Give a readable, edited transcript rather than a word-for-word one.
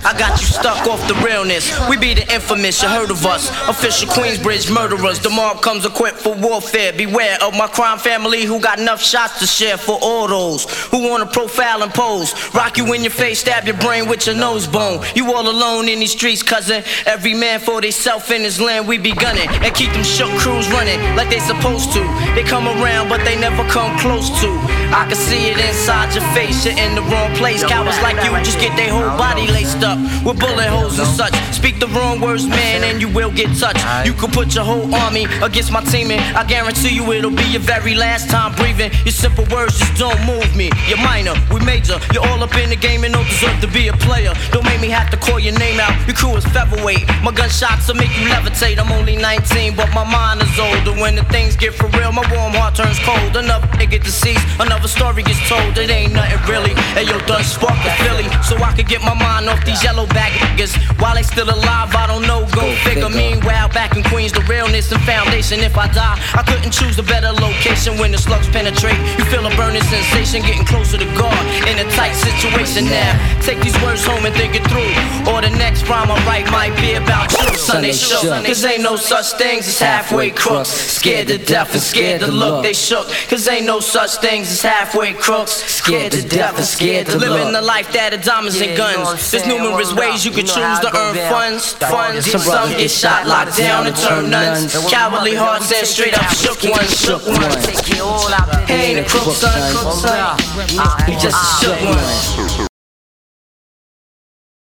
I got you stuck off the realness. We be the infamous, you heard of us. Official Queensbridge murderers. The mob comes equipped for warfare. Beware of my crime family who got enough shots to share for all those who wanna profile and pose. Rock you in your face, stab your brain with your nose bone. You all alone in these streets, cousin. Every man for theyself in his land, we be gunning. And keep them shook crews running like they supposed to. They come around, but they never come close to. I can see it inside your face, you're in the wrong place. Cowards like you just get their whole body laced up with bullet holes and such. Speak the wrong words, man, and you will get touched. You could put your whole army against my team, and I guarantee you it'll be your very last time breathing. Your simple words just don't move me. You're minor, we major. You're all up in the game and don't deserve to be a player. Don't make me have to call your name out. Your crew is featherweight. My gunshots will make you levitate. I'm only 19, but my mind is older. When the things get for real, my warm heart turns cold. Another nigga deceased, another story gets told. It ain't nothing really. Hey yo, done spark the Philly, so I could get my mind off these yellow bag niggas. While they still alive, I don't know, go figure. Meanwhile, back in Queens, the realness and foundation. If I die, I couldn't choose a better location. When the slugs penetrate, you feel a burning sensation, getting closer to God in a tight situation. Now, take these words home and think it through, or the next rhyme I write might be about you. Sunday shook, cause ain't no such things as halfway crooks. Scared to death and scared to look. They shook, cause ain't no such things as halfway crooks. Scared to death and scared to look. Living the life that of diamonds and guns. There's numerous ways you can choose to earn funds. Some get shot, locked down, and turn nuns. Cowardly hearts and straight up shook ones. He ain't a crook, son. He just a shook one.